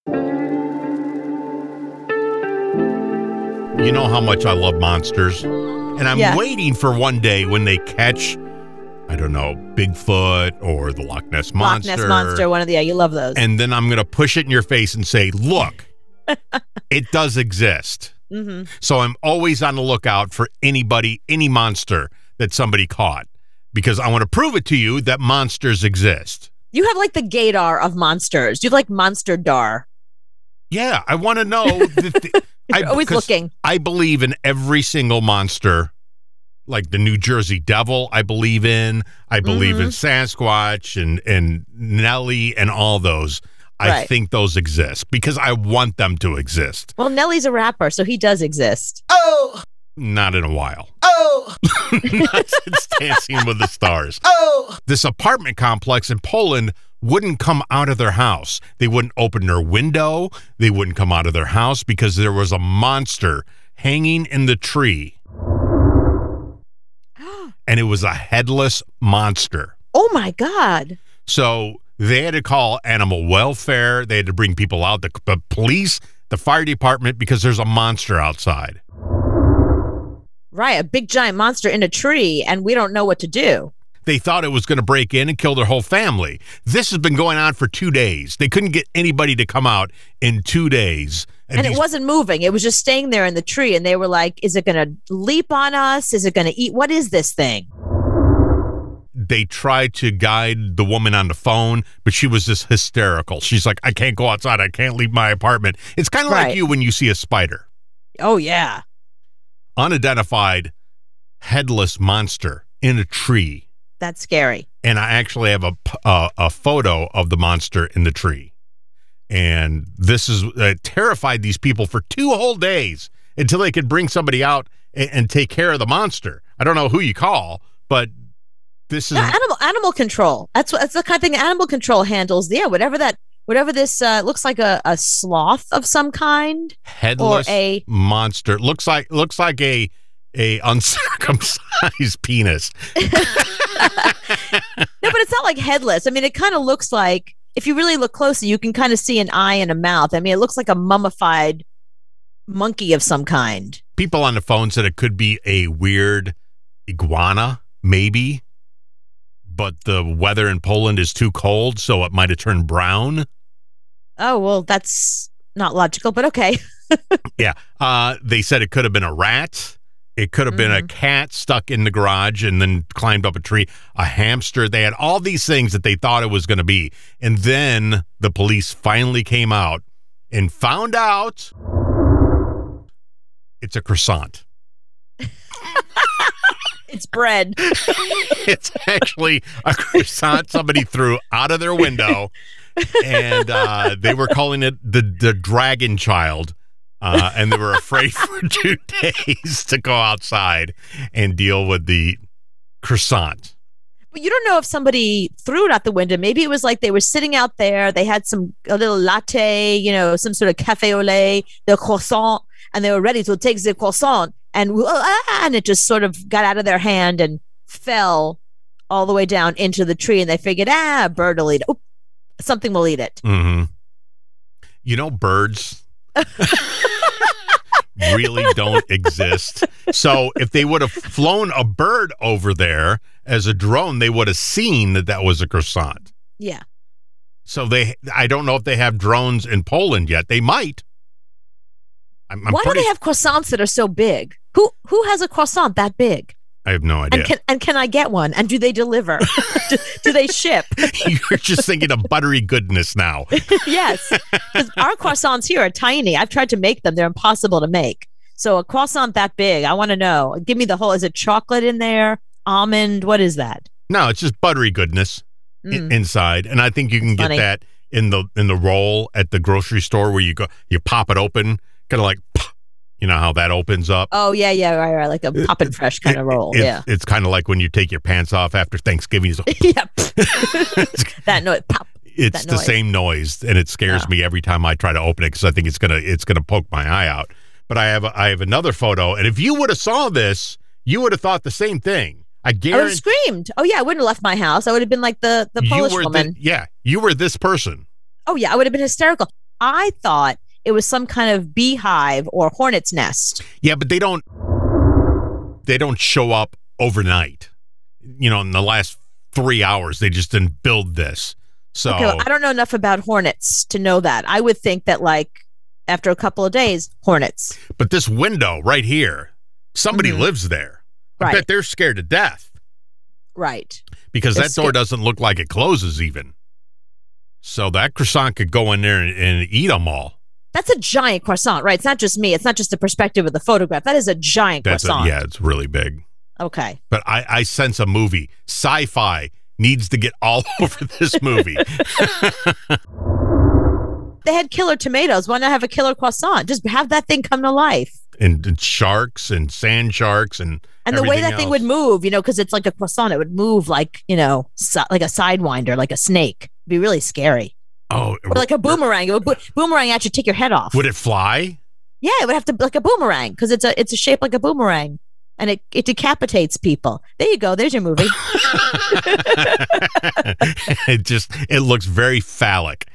You know how much I love monsters, and I'm waiting for one day when they catch, I don't know, Bigfoot or the Loch Ness Monster. Loch Ness Monster, one of the, you love those. And then I'm going to push it in your face and say, look, it does exist. Mm-hmm. So I'm always on the lookout for anybody, any monster that somebody caught, because I want to prove it to you that monsters exist. You have like the gaydar of monsters. You have like Monster Dar. Yeah, I want to know. You're always looking. I believe in every single monster, like the New Jersey Devil. I believe in. I believe in Sasquatch and Nelly and all those. I think those exist because I want them to exist. Well, Nelly's a rapper, so he does exist. Oh, not in a while. Oh, not since Dancing with the Stars. Oh, this apartment complex in Poland wouldn't come out of their house. They wouldn't open their window. They wouldn't come out of their house because there was a monster hanging in the tree. And it was a headless monster. Oh, my God. So they had to call animal welfare. They had to bring people out, the police, the fire department, because there's a monster outside. Right, a big giant monster in a tree, and we don't know what to do. They thought it was going to break in and kill their whole family. This has been going on for 2 days. They couldn't get anybody to come out in 2 days. And it wasn't moving. It was just staying there in the tree. And they were like, is it going to leap on us? Is it going to eat? What is this thing? They tried to guide the woman on the phone, but she was just hysterical. She's like, I can't go outside. I can't leave my apartment. It's kind of like you when you see a spider. Oh, yeah. Unidentified, headless monster in a tree. That's scary. And I actually have a photo of the monster in the tree. And this is terrified these people for 2 whole days until they could bring somebody out and take care of the monster. I don't know who you call, but this is animal control. That's the kind of thing animal control handles. Yeah, whatever this looks like a sloth of some kind, headless or a monster. Looks like a uncircumcised penis. No, but it's not like headless. I mean, it kind of looks like, if you really look closely, you can kind of see an eye and a mouth. I mean, it looks like a mummified monkey of some kind. People on the phone said it could be a weird iguana, maybe, but the weather in Poland is too cold, so it might have turned brown. Oh, well, that's not logical, but okay. Yeah. They said it could have been a rat. It could have been a cat stuck in the garage and then climbed up a tree, a hamster. They had all these things that they thought it was going to be. And then the police finally came out and found out it's a croissant. It's bread. It's actually a croissant somebody threw out of their window, and they were calling it the Dragon Child. And they were afraid for 2 days to go outside and deal with the croissant. But you don't know if somebody threw it out the window. Maybe it was like they were sitting out there. They had a little latte, some sort of cafe au lait, the croissant, and they were ready to take the croissant. And it just sort of got out of their hand and fell all the way down into the tree. And they figured, a bird will eat it. Oh, something will eat it. Mm-hmm. Birds really don't exist. So if they would have flown a bird over there as a drone, they would have seen that was a croissant. Yeah. So I don't know if they have drones in Poland yet. They might. Why do they have croissants that are so big? Who has a croissant that big? I have no idea. And can I get one? And do they deliver? do they ship? You're just thinking of buttery goodness now. Yes. Our croissants here are tiny. I've tried to make them. They're impossible to make. So a croissant that big, I want to know. Give me the whole, is it chocolate in there? Almond? What is that? No, it's just buttery goodness inside. And I think you can get that in the roll at the grocery store where you pop it open, kind of like, you know how that opens up? Oh, yeah, right. Like a Poppin' Fresh kind of roll. It's kind of like when you take your pants off after Thanksgiving. Yep. That noise, pop. It's the same noise, and it scares me every time I try to open it because I think it's gonna poke my eye out. But I have another photo, and if you would have saw this, you would have thought the same thing. I guarantee. I would have screamed. Oh yeah, I wouldn't have left my house. I would have been like the Polish woman. You were this person. Oh yeah, I would have been hysterical. I thought it was some kind of beehive or hornet's nest. Yeah, but they don't show up overnight. In the last 3 hours, they just didn't build this. So okay, well, I don't know enough about hornets to know that. I would think that after a couple of days, hornets. But this window right here, somebody lives there. I bet they're scared to death. Right. Because that door doesn't look like it closes even. So that croissant could go in there and eat them all. That's a giant croissant, right? It's not just me. It's not just the perspective of the photograph. That is a giant croissant. Yeah, it's really big. Okay. But I sense a movie. Sci-fi needs to get all over this movie. They had killer tomatoes. Why not have a killer croissant? Just have that thing come to life. And sharks and sand sharks and the way that thing would move, because it's like a croissant, it would move like, like a sidewinder, like a snake. It'd be really scary. Oh, or like a boomerang. It would boomerang actually take your head off. Would it fly? Yeah, it would have to like a boomerang because it's a shape like a boomerang. And it decapitates people. There you go. There's your movie. It looks very phallic.